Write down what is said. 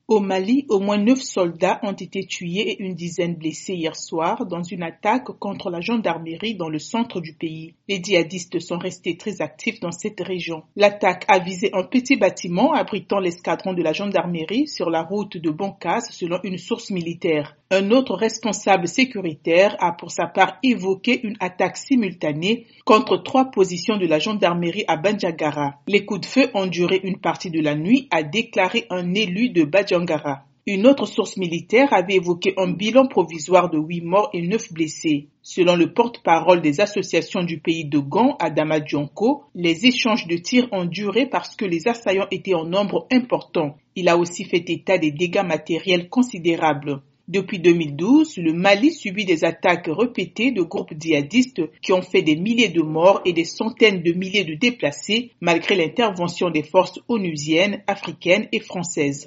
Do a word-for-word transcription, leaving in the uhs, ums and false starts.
Au Mali, au moins neuf soldats ont été tués et une dizaine blessés hier soir dans une attaque contre la gendarmerie dans le centre du pays. Les djihadistes sont restés très actifs dans cette région. L'attaque a visé un petit bâtiment abritant l'escadron de la gendarmerie sur la route de Boncas selon une source militaire. Un autre responsable sécuritaire a pour sa part évoqué une attaque simultanée contre trois positions de la gendarmerie à Bandiagara. Les coups de feu ont duré une partie de la nuit, a déclaré un élu de Bandiagara. Une autre source militaire avait évoqué un bilan provisoire de huit morts et neuf blessés. Selon le porte-parole des associations du pays de Gand, Adama Dionko, les échanges de tirs ont duré parce que les assaillants étaient en nombre important. Il a aussi fait état des dégâts matériels considérables. Depuis deux mille douze, le Mali subit des attaques répétées de groupes djihadistes qui ont fait des milliers de morts et des centaines de milliers de déplacés malgré l'intervention des forces onusiennes, africaines et françaises.